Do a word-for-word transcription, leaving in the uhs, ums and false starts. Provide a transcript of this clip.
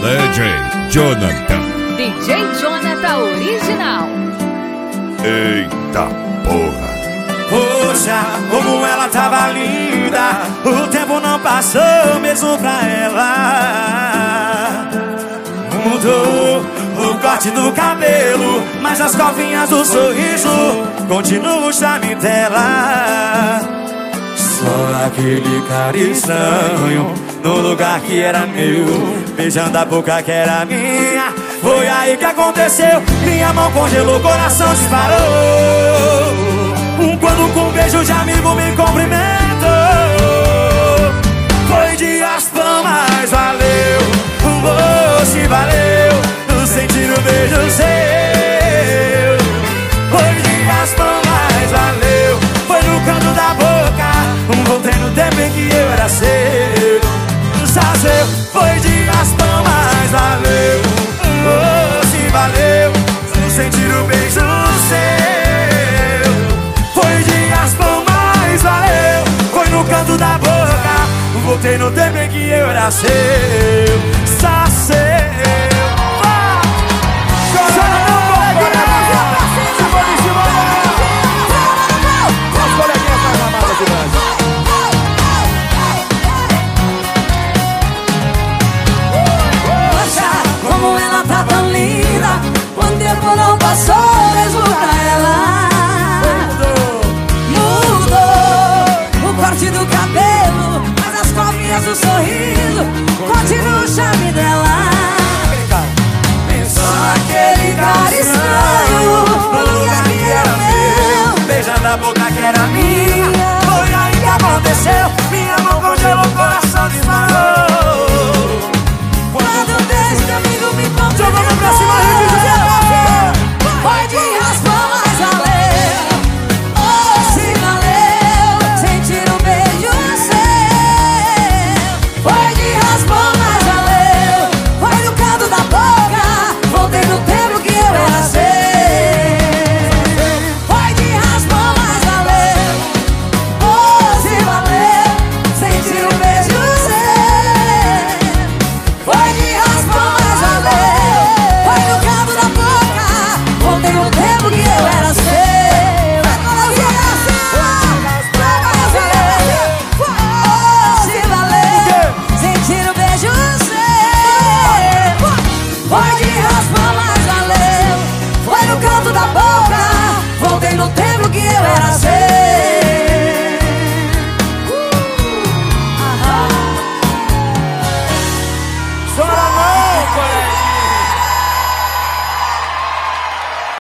D J Jonathan. D J Jonathan original. Eita porra. Poxa, como ela tava linda, o tempo não passou mesmo pra ela. Mudou o corte do cabelo, mas as covinhas do sorriso continua o charme dela. Só aquele cara estranho no lugar que era meu, beijando a boca que era minha. Foi aí que aconteceu, minha mão congelou, coração disparou. Quando com um beijo de amigo me cumprimentou. Foi de raspão, mas valeu. Você valeu, sentir o beijo seu. Foi de raspão, mas valeu. Foi no canto da boca, voltei no tempo em que eu era seu. Só seu. Foi de raspão, mas valeu. Você valeu, sentir o beijo seu. Canto da boca, voltei no tempo em que eu era seu. Só seu.